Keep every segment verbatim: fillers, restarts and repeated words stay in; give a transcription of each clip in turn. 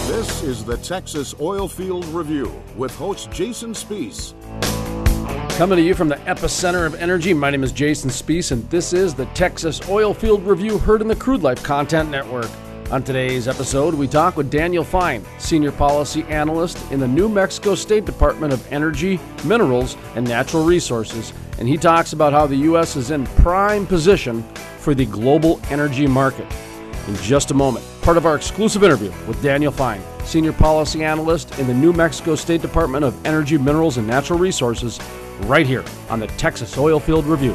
This is the Texas Oilfield Review with host Jason Spiess. Coming to you from the epicenter of energy, my name is Jason Spiess, and this is the Texas Oilfield Review, heard in the Crude Life Content Network. On today's episode, we talk with Daniel Fine, Senior Policy Analyst in the New Mexico State Department of Energy, Minerals, and Natural Resources, and he talks about how the U S is in prime position for the global energy market. In just a moment, part of our exclusive interview with Daniel Fine, Senior Policy Analyst in the New Mexico State Department of Energy, Minerals, and Natural Resources, right here on the Texas Oilfield Review.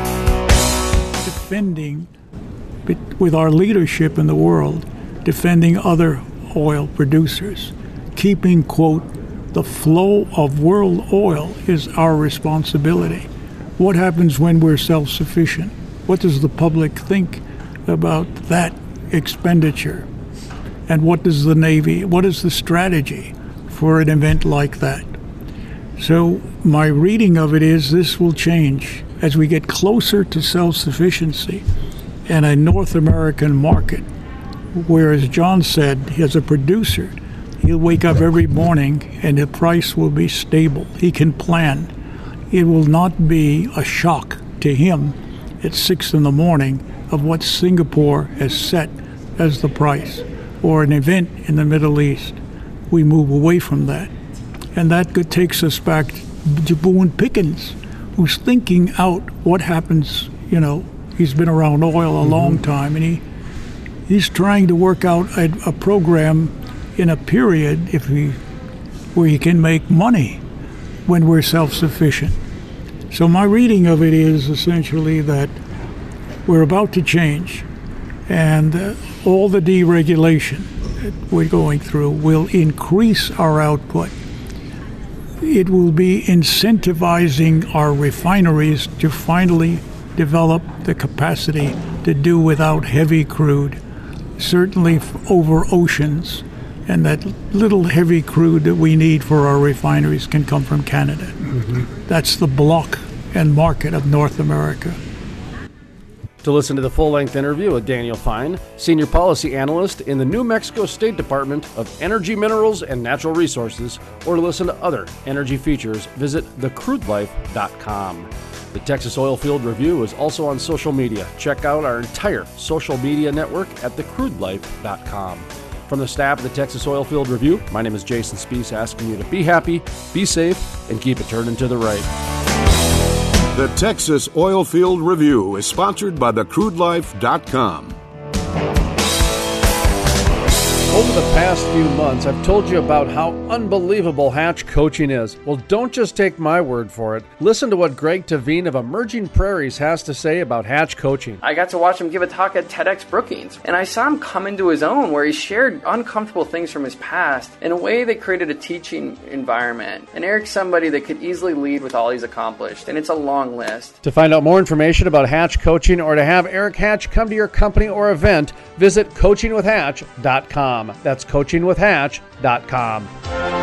Defending, with our leadership in the world, defending other oil producers, keeping, quote, the flow of world oil is our responsibility. What happens when we're self-sufficient? What does the public think about that expenditure? And what does the Navy, what is the strategy for an event like that? So my reading of it is this will change as we get closer to self-sufficiency and a North American market, where, as John said, as a producer, he'll wake up every morning and the price will be stable. He can plan. It will not be a shock to him at six in the morning of what Singapore has set as the price, or an event in the Middle East. We move away from that. And that takes us back to Boone Pickens, who's thinking out what happens. You know, he's been around oil a mm-hmm. long time, and he he's trying to work out a, a program in a period if he, where he can make money when we're self-sufficient. So my reading of it is essentially that we're about to change, and uh, all the deregulation that we're going through will increase our output. It will be incentivizing our refineries to finally develop the capacity to do without heavy crude, certainly over oceans, and that little heavy crude that we need for our refineries can come from Canada. Mm-hmm. That's the block and market of North America. To listen to the full-length interview with Daniel Fine, Senior Policy Analyst in the New Mexico State Department of Energy, Minerals, and Natural Resources, or to listen to other energy features, visit the crude life dot com. The Texas Oilfield Review is also on social media. Check out our entire social media network at the crude life dot com. From the staff of the Texas Oilfield Review, my name is Jason Spiess, asking you to be happy, be safe, and keep it turning to the right. The Texas Oilfield Review is sponsored by the crude life dot com. Over the past few months, I've told you about how unbelievable Hatch coaching is. Well, don't just take my word for it. Listen to what Greg Tavine of Emerging Prairies has to say about Hatch coaching. I got to watch him give a talk at TEDx Brookings, and I saw him come into his own where he shared uncomfortable things from his past in a way that created a teaching environment. And Eric's somebody that could easily lead with all he's accomplished, and it's a long list. To find out more information about Hatch coaching or to have Eric Hatch come to your company or event, visit coaching with hatch dot com. That's coaching with hatch dot com.